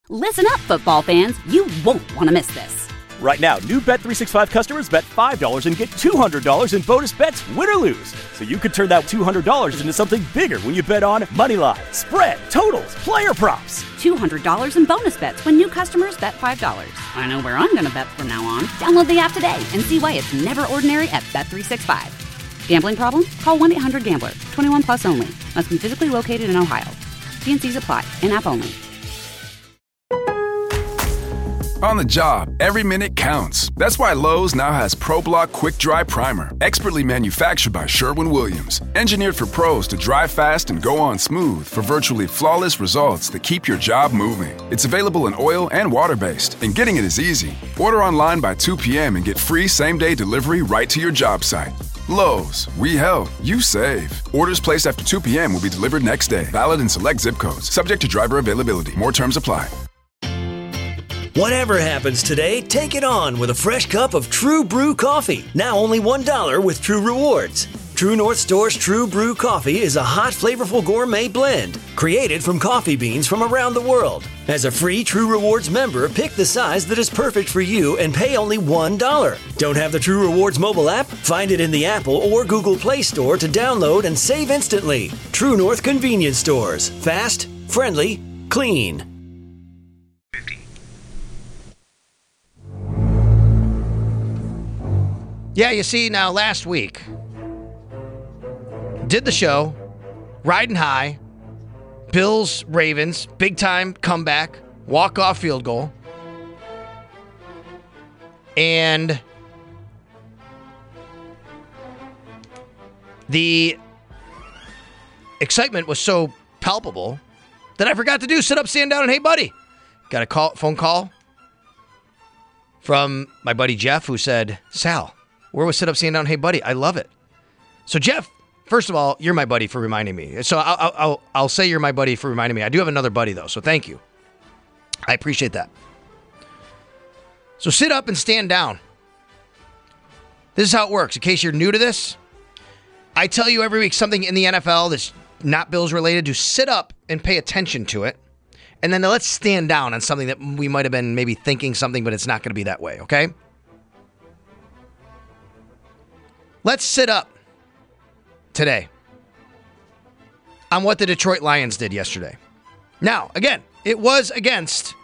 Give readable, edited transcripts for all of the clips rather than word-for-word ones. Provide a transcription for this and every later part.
Listen up, football fans. You won't want to miss this. Right now, new Bet365 customers bet $5 and get $200 in bonus bets, win or lose. So you could turn that $200 into something bigger when you bet on moneyline, spread, totals, player props. $200 in bonus bets when new customers bet $5. I know where I'm going to bet from now on. Download the app today and see why it's never ordinary at Bet365. Gambling problem? Call 1-800-GAMBLER. 21 plus only. Must be physically located in Ohio. T&Cs apply. In-app only. On the job, every minute counts. That's why Lowe's now has ProBlock Quick Dry Primer, expertly manufactured by Sherwin-Williams. Engineered for pros to dry fast and go on smooth for virtually flawless results that keep your job moving. It's available in oil and water-based, and getting it is easy. Order online by 2 p.m. and get free same-day delivery right to your job site. Lowe's, we help, you save. Orders placed after 2 p.m. will be delivered next day. Valid in select zip codes. Subject to driver availability. More terms apply. Whatever happens today, take it on with a fresh cup of True Brew coffee. Now only $1 with True Rewards. True North Store's True Brew coffee is a hot, flavorful gourmet blend created from coffee beans from around the world. As a free True Rewards member, pick the size that is perfect for you and pay only $1. Don't have the True Rewards mobile app? Find it in the Apple or Google Play Store to download and save instantly. True North Convenience Stores. Fast, friendly, clean. Yeah, you see, now last week, did the show, riding high, Bills, Ravens, big-time comeback, walk-off field goal, and the excitement was so palpable that I forgot to do sit up, stand down, and hey, buddy. Got a phone call from my buddy Jeff, who said, Sal, where was sit up, stand down, hey, buddy? I love it. So, Jeff, first of all, you're my buddy for reminding me. So I'll say you're my buddy for reminding me. I do have another buddy, though, so thank you. I appreciate that. So sit up and stand down. This is how it works. In case you're new to this, I tell you every week something in the NFL that's not Bills related to sit up and pay attention to it. And then let's stand down on something that we might have been maybe thinking something, but it's not going to be that way, okay? Let's sit up today on what the Detroit Lions did yesterday. Now, again, it was against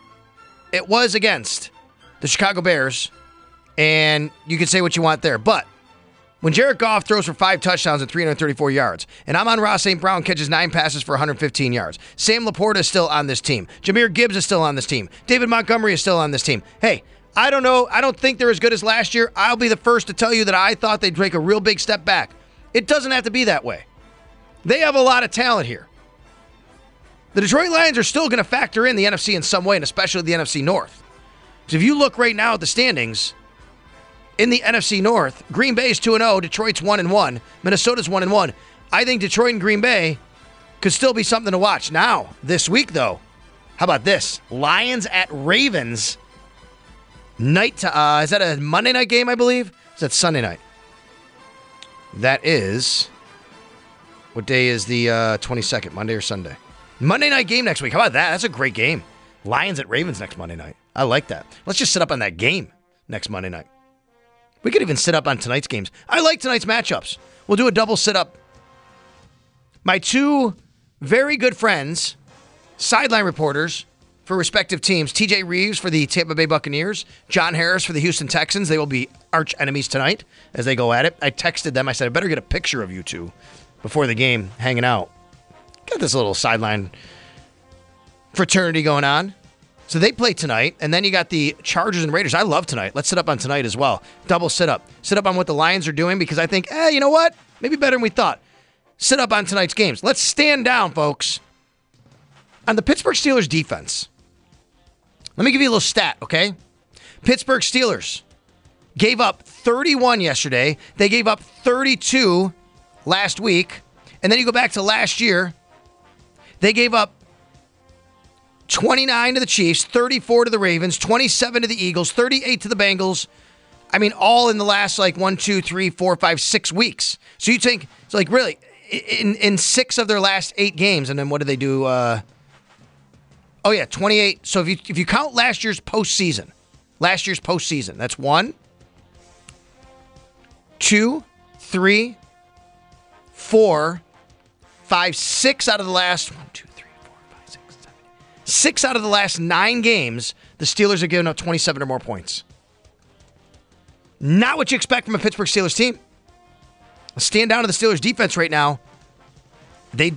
the Chicago Bears, and you can say what you want there. But when Jared Goff throws for 5 touchdowns and 334 yards, and Amon-Ra St. Brown catches 9 passes for 115 yards, Sam Laporta is still on this team, Jahmyr Gibbs is still on this team, David Montgomery is still on this team. Hey, I don't know. I don't think they're as good as last year. I'll be the first to tell you that I thought they'd take a real big step back. It doesn't have to be that way. They have a lot of talent here. The Detroit Lions are still going to factor in the NFC in some way, and especially the NFC North. So if you look right now at the standings, in the NFC North, Green Bay is 2-0, Detroit's 1-1, Minnesota's 1-1. I think Detroit and Green Bay could still be something to watch. Now, this week, though, how about this? Lions at Ravens. Is that a Monday night game, I believe? Is that Sunday night? That is, what day is the 22nd, Monday or Sunday? Monday night game next week. How about that? That's a great game. Lions at Ravens next Monday night. I like that. Let's just sit up on that game next Monday night. We could even sit up on tonight's games. I like tonight's matchups. We'll do a double sit up. My two very good friends, sideline reporters for respective teams, TJ Reeves for the Tampa Bay Buccaneers, John Harris for the Houston Texans. They will be arch enemies tonight as they go at it. I texted them. I said, I better get a picture of you two before the game hanging out. Got this little sideline fraternity going on. So they play tonight, and then you got the Chargers and Raiders. I love tonight. Let's sit up on tonight as well. Double sit up. Sit up on what the Lions are doing because I think, you know what? Maybe better than we thought. Sit up on tonight's games. Let's stand down, folks. On the Pittsburgh Steelers defense, let me give you a little stat, okay? Pittsburgh Steelers gave up 31 yesterday. They gave up 32 last week. And then you go back to last year. They gave up 29 to the Chiefs, 34 to the Ravens, 27 to the Eagles, 38 to the Bengals. I mean, all in the last 1, 2, 3, 4, 5, 6 weeks. So you think, it's really, in 6 of their last 8 games, and then what did they do? Oh, yeah, 28. So if you count last year's postseason, that's 1, 2, 3, 4, 5, 6 out of the last 6 out of the last 9 games, the Steelers have given up 27 or more points. Not what you expect from a Pittsburgh Steelers team. Stand down to the Steelers defense right now. They're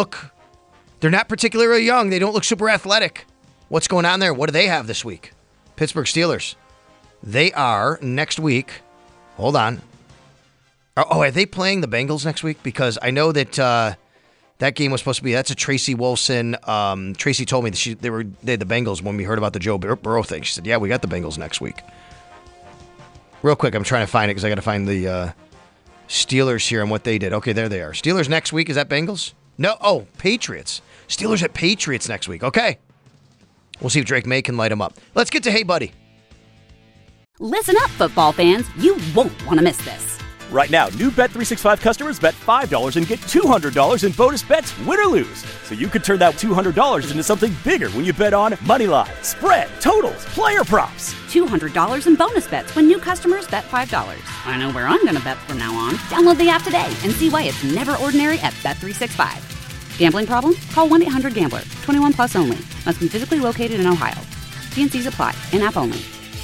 not particularly young. They don't look super athletic. What's going on there? What do they have this week? Pittsburgh Steelers. They are next week. Hold on. Oh, are they playing the Bengals next week? Because I know that that game was supposed to be, that's a Tracy Wolfson. Tracy told me that they had the Bengals when we heard about the Joe Burrow thing. She said, yeah, we got the Bengals next week. Real quick, I'm trying to find it because I got to find the Steelers here and what they did. Okay, there they are. Steelers next week. Is that Bengals? No. Oh, Patriots. Steelers at Patriots next week. Okay. We'll see if Drake May can light them up. Let's get to Hey Buddy. Listen up, football fans. You won't want to miss this. Right now, new Bet365 customers bet $5 and get $200 in bonus bets, win or lose. So you could turn that $200 into something bigger when you bet on Moneyline, spread, totals, player props. $200 in bonus bets when new customers bet $5. I know where I'm going to bet from now on. Download the app today and see why it's never ordinary at Bet365. Gambling problem? Call 1-800-GAMBLER. 21 plus only. Must be physically located in Ohio. T&Cs apply. In-app only.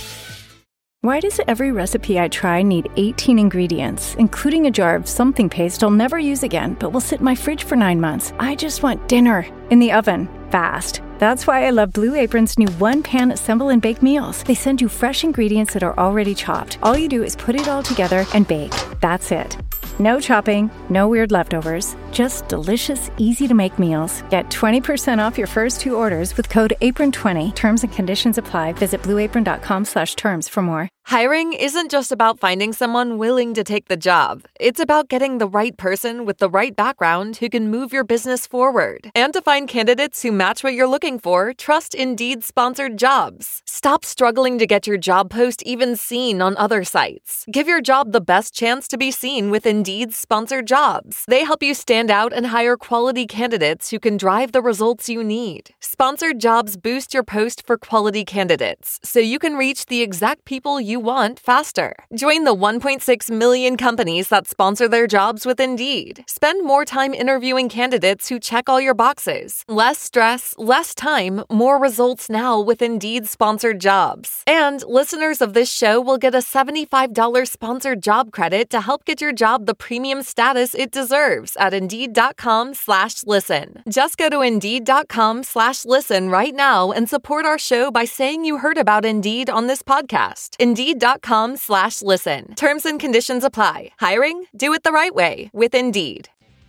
Why does every recipe I try need 18 ingredients, including a jar of something paste I'll never use again, but will sit in my fridge for 9 months? I just want dinner in the oven, fast. That's why I love Blue Apron's new one-pan assemble and bake meals. They send you fresh ingredients that are already chopped. All you do is put it all together and bake. That's it. No chopping, no weird leftovers, just delicious, easy-to-make meals. Get 20% off your first 2 orders with code APRON20. Terms and conditions apply. Visit blueapron.com/terms for more. Hiring isn't just about finding someone willing to take the job. It's about getting the right person with the right background who can move your business forward. And to find candidates who match what you're looking for, trust Indeed-sponsored jobs. Stop struggling to get your job post even seen on other sites. Give your job the best chance to be seen with Indeed-sponsored jobs. They help you stand out and hire quality candidates who can drive the results you need. Sponsored jobs boost your post for quality candidates, so you can reach the exact people you want faster. Join the 1.6 million companies that sponsor their jobs with Indeed. Spend more time interviewing candidates who check all your boxes. Less stress, less time, more results now with Indeed-sponsored jobs. And listeners of this show will get a $75 sponsored job credit to help get your job the premium status it deserves at Indeed.com/listen. Just go to Indeed.com/listen right now and support our show by saying you heard about Indeed on this podcast. Indeed.com/listen. Terms and conditions apply. Hiring? Do it the right way with Indeed.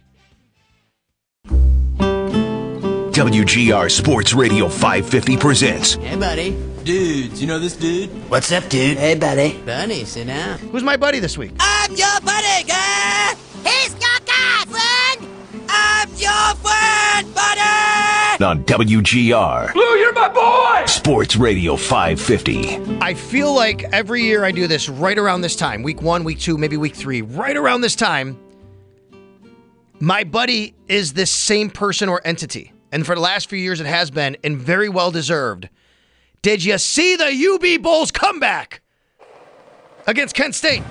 WGR Sports Radio 550 presents. Hey, buddy. Dudes, you know this dude? What's up, dude? Hey, buddy. Buddy, sit down. Who's my buddy this week? I'm your buddy, guy. He's your guy, friend. I'm your friend, buddy. On WGR. Blue, you're my boy! Sports Radio 550. I feel like every year I do this right around this time. Week 1, week 2, maybe week 3. Right around this time, my buddy is this same person or entity. And for the last few years it has been, and very well deserved. Did you see the UB Bulls comeback against Kent State?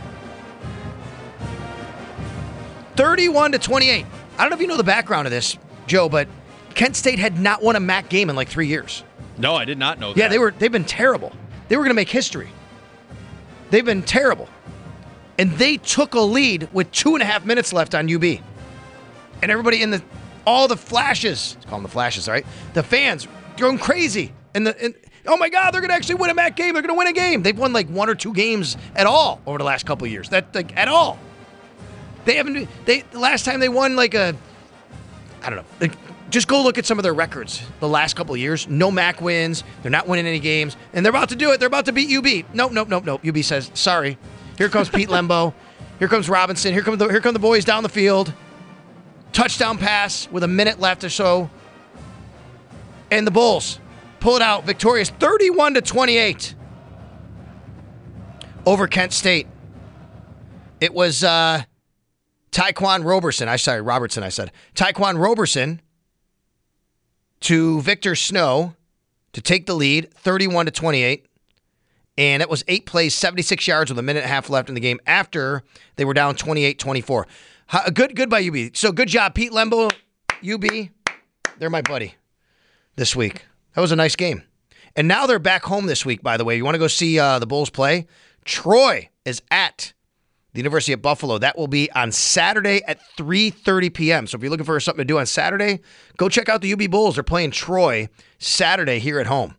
31-28. I don't know if you know the background of this, Joe, but Kent State had not won a MAC game in like 3 years. No, I did not know that. Yeah, they've been terrible. They were going to make history. They've been terrible. And they took a lead with 2.5 minutes left on UB. And everybody all the flashes, let's call them the flashes, all right? The fans going crazy. Oh my God, they're going to actually win a MAC game. They're going to win a game. They've won like 1 or 2 games at all over the last couple of years. At all. The last time they won I don't know. Just go look at some of their records the last couple of years. No MAC wins. They're not winning any games. And they're about to do it. They're about to beat UB. Nope. UB says, sorry. Here comes Pete Lembo. Here comes Robinson. Here come the boys down the field. Touchdown pass with a minute left or so. And the Bulls pull it out victorious 31-28 over Kent State. It was Tyquan Robertson. Tyquan Robertson to Victor Snow to take the lead, 31-28. And it was 8 plays, 76 yards with a minute and a half left in the game after they were down 28-24. Good by UB. So good job, Pete Lembo, UB. They're my buddy this week. That was a nice game. And now they're back home this week, by the way. You want to go see the Bulls play? Troy is at the University of Buffalo. That will be on Saturday at 3:30 p.m. So if you're looking for something to do on Saturday, go check out the UB Bulls. They're playing Troy Saturday here at home.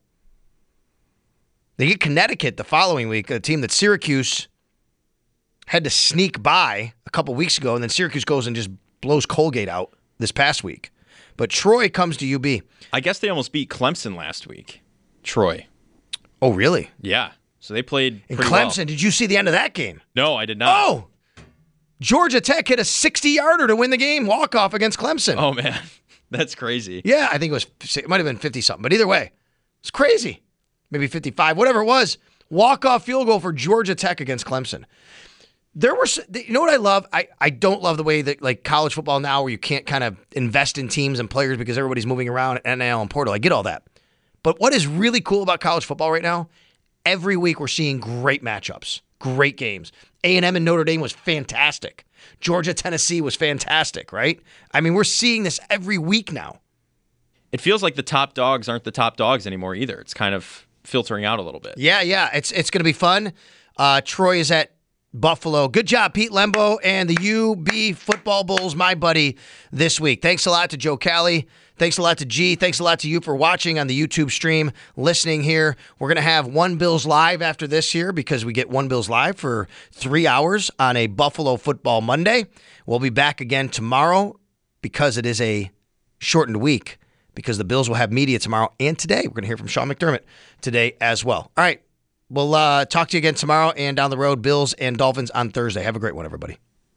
They get Connecticut the following week, a team that Syracuse had to sneak by a couple weeks ago, and then Syracuse goes and just blows Colgate out this past week. But Troy comes to UB. I guess they almost beat Clemson last week. Troy. Oh, really? Yeah. So they played in pretty Clemson, well. Did you see the end of that game? No, I did not. Oh! Georgia Tech hit a 60-yarder to win the game, walk-off against Clemson. Oh, man. That's crazy. Yeah, I think it might have been 50-something. But either way, it's crazy. Maybe 55, whatever it was. Walk-off field goal for Georgia Tech against Clemson. You know what I love? I don't love the way that like college football now where you can't kind of invest in teams and players because everybody's moving around at NIL and portal. I get all that. But what is really cool about college football right now, every week we're seeing great matchups, great games. A&M and Notre Dame was fantastic. Georgia, Tennessee was fantastic, right? I mean, we're seeing this every week now. It feels like the top dogs aren't the top dogs anymore either. It's kind of filtering out a little bit. Yeah. It's going to be fun. Troy is at Buffalo. Good job, Pete Lembo and the UB Football Bulls, my buddy, this week. Thanks a lot to Joe Cali. Thanks a lot to G. Thanks a lot to you for watching on the YouTube stream, listening here. We're going to have One Bills Live after this here because we get One Bills Live for 3 hours on a Buffalo Football Monday. We'll be back again tomorrow because it is a shortened week because the Bills will have media tomorrow and today. We're going to hear from Sean McDermott today as well. All right. We'll talk to you again tomorrow and down the road, Bills and Dolphins on Thursday. Have a great one, everybody.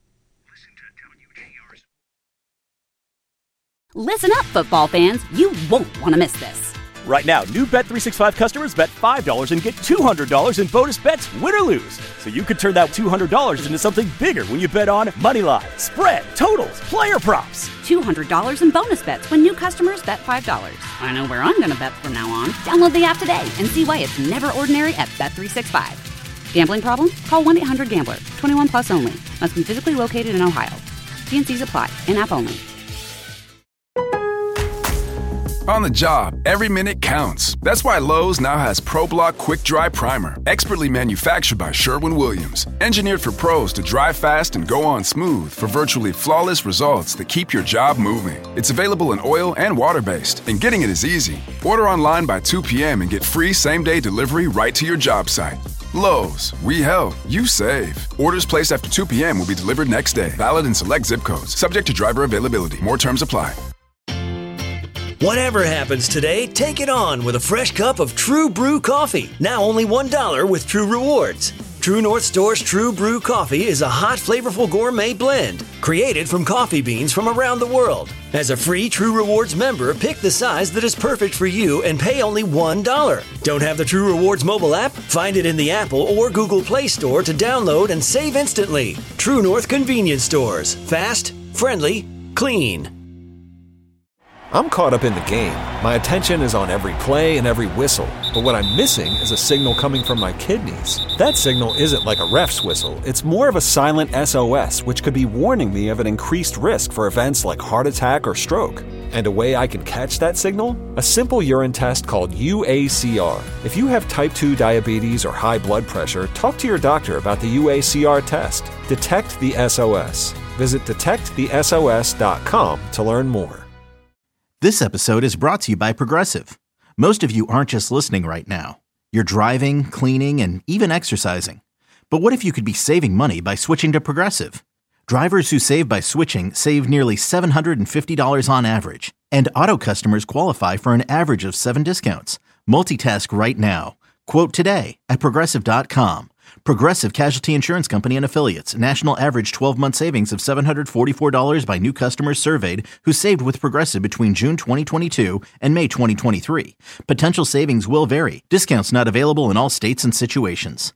Listen up, football fans. You won't want to miss this. Right now, new Bet365 customers bet $5 and get $200 in bonus bets, win or lose. So you could turn that $200 into something bigger when you bet on Moneyline, spread, totals, player props. $200 in bonus bets when new customers bet $5. I know where I'm going to bet from now on. Download the app today and see why it's never ordinary at Bet365. Gambling problem? Call 1-800-GAMBLER. 21 plus only. Must be physically located in Ohio. T&Cs apply. In-app only. On the job, every minute counts. That's why Lowe's now has ProBlock Quick Dry Primer, expertly manufactured by Sherwin-Williams. Engineered for pros to dry fast and go on smooth for virtually flawless results that keep your job moving. It's available in oil and water-based, and getting it is easy. Order online by 2 p.m. and get free same-day delivery right to your job site. Lowe's, we help, you save. Orders placed after 2 p.m. will be delivered next day. Valid in select zip codes. Subject to driver availability. More terms apply. Whatever happens today, take it on with a fresh cup of True Brew coffee. Now only $1 with True Rewards. True North Store's True Brew coffee is a hot, flavorful gourmet blend created from coffee beans from around the world. As a free True Rewards member, pick the size that is perfect for you and pay only $1. Don't have the True Rewards mobile app? Find it in the Apple or Google Play Store to download and save instantly. True North Convenience Stores. Fast, friendly, clean. I'm caught up in the game. My attention is on every play and every whistle. But what I'm missing is a signal coming from my kidneys. That signal isn't like a ref's whistle. It's more of a silent SOS, which could be warning me of an increased risk for events like heart attack or stroke. And a way I can catch that signal? A simple urine test called UACR. If you have type 2 diabetes or high blood pressure, talk to your doctor about the UACR test. Detect the SOS. Visit detectthesos.com to learn more. This episode is brought to you by Progressive. Most of you aren't just listening right now. You're driving, cleaning, and even exercising. But what if you could be saving money by switching to Progressive? Drivers who save by switching save nearly $750 on average. And auto customers qualify for an average of 7 discounts. Multitask right now. Quote today at Progressive.com. Progressive Casualty Insurance Company and Affiliates. National average 12-month savings of $744 by new customers surveyed who saved with Progressive between June 2022 and May 2023. Potential savings will vary. Discounts not available in all states and situations.